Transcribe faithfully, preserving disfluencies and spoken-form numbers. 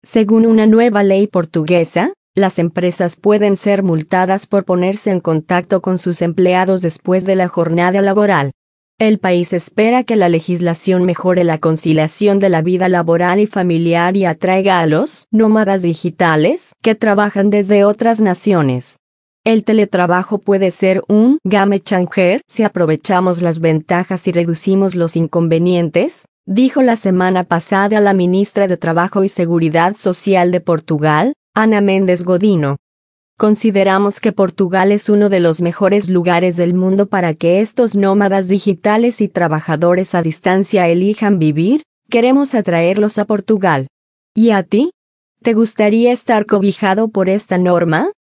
Según una nueva ley portuguesa, las empresas pueden ser multadas por ponerse en contacto con sus empleados después de la jornada laboral. El país espera que la legislación mejore la conciliación de la vida laboral y familiar y atraiga a los nómadas digitales que trabajan desde otras naciones. El teletrabajo puede ser un game changer si aprovechamos las ventajas y reducimos los inconvenientes, dijo la semana pasada la ministra de Trabajo y Seguridad Social de Portugal, Ana Mendes Godino. Consideramos que Portugal es uno de los mejores lugares del mundo para que estos nómadas digitales y trabajadores a distancia elijan vivir. Queremos atraerlos a Portugal. ¿Y a ti? ¿Te gustaría estar cobijado por esta norma?